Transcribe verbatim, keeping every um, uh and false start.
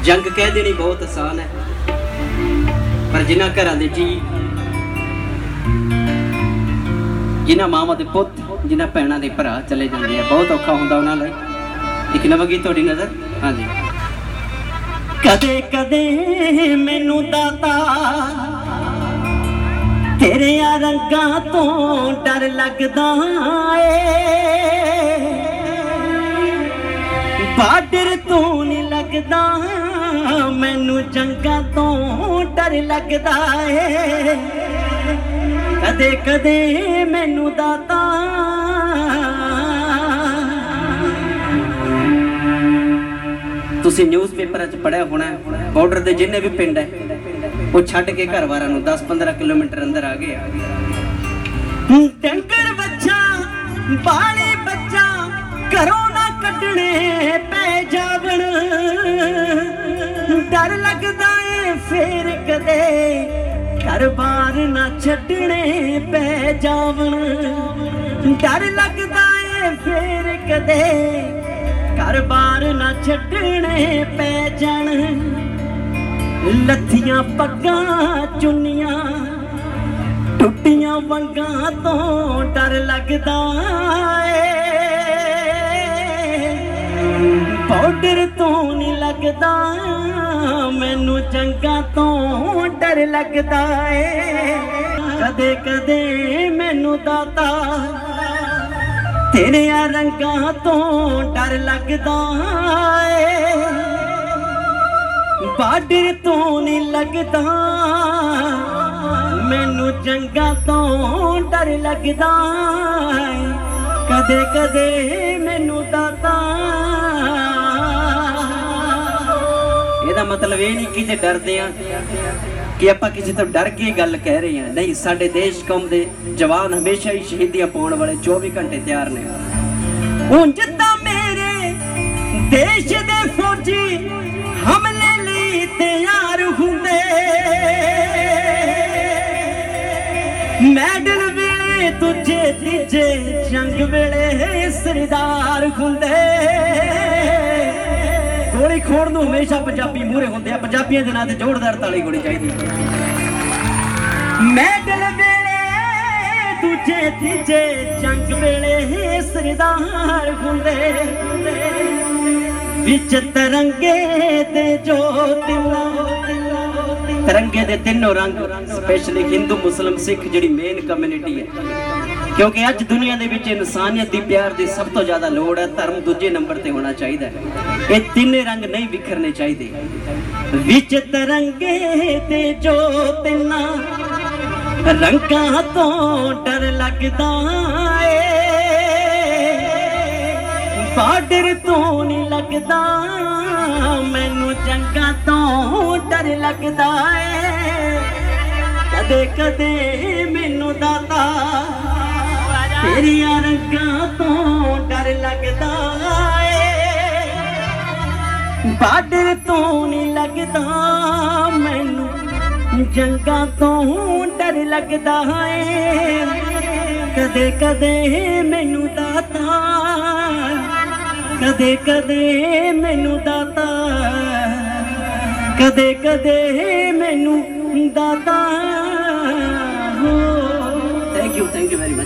जंग कह देनी बहुत आसान है, पर जिन्हां घरां दे जी, जिन्हां मावां दे पुत्त, जिन्हां भैणां दे भरा चले जांदे आ, बहुत औखा हुंदा उन्हां लई। एक नवगी तुहाडी नज़र। हाँ जी। कदे कदे मैनू दाता तेरे रंगां तो डर लगदा ए, बार्डर तो नहीं लगदा मैनू जंगां तो डर लगदा ए। कदे कदे मैनू दाता तुसी न्यूज़ पेपर च पढ़िया होना, बॉर्डर के जिन्ने भी पिंड है वो छड्ड के घर वारां नूं दस पंद्रह किलोमीटर अंदर आ गए। डंगर बच्चा बाले बच्चा घरों ना कड्ढणे पै जावण, डर लगदा है फेर कदे घर बार ना छड्डणे पै जावण, डर लगदा है फेर कदे घर बार ना छड्डणे पै जाण। लत्थियां पग्गां चुन्नियां टुट्टियां वंगां तो डर लगदा ए, बॉर्डर तो नहीं लगदा मैनू जंगां तो डर लगदा ए। कदे कदे मैनू दाता तेरे रंगां तो डर लगदा ए, बार्डर तो नहीं लगदा मैनू जंगां तो डर लगदा ए। कदे कदे मैनू दाता, ਇਹਦਾ मतलब ये नहीं कि जे डरदे आ कि आपां किसी तो डर के गल कह रहे हैं, नहीं। साडे देश कौम दे जवान हमेशा ही शहीदियां पाउण वाले चौबीस घंटे तैयार ने। ਉਂਝ ਤਾਂ मेरे देश दे फौजी हमले लई तैयार हुंदे, मैडल वेले तुझे तीजे जंग वेले सरदार हुंदे। गोली खोड़ नूं हमेशा पंजाबी मूहरे हुंदे आ, पंजाबियां दे नां ते जोरदार ताली गोली चाहीदी। मैडल वेले तुझे तीजे जंग वेले सरदार हुंदे, विच तरंगे दे जो तिन्नों तिरंगे दे तीनों रंग, स्पेशली हिंदू मुस्लिम सिख जिहड़ी मेन कम्यूनिटी है, क्योंकि अज दुनिया दे विच इंसानियत दी प्यार दी सब तो ज़्यादा लोड़ है। धर्म दूजे नंबर ते होना चाहिए, ये तीने रंग नहीं विखरने चाहिए। विच तरंगे दे जो तिन्ना रंगां तो डर लगदा ए, बार्डर तो नहीं लगदा मैनू जंगां तो डर लगदा ए। कदे कदे मैनू दाता तेरियां रंगां तो डर लगदा ए, बार्डर तो नहीं लगदा मैनू जंगां तो डर लगदा ए। कदे कदे मैनू दाता, कदे कदे मैनू दाता, कदे कदे मैनू दाता। Thank you, thank you very much.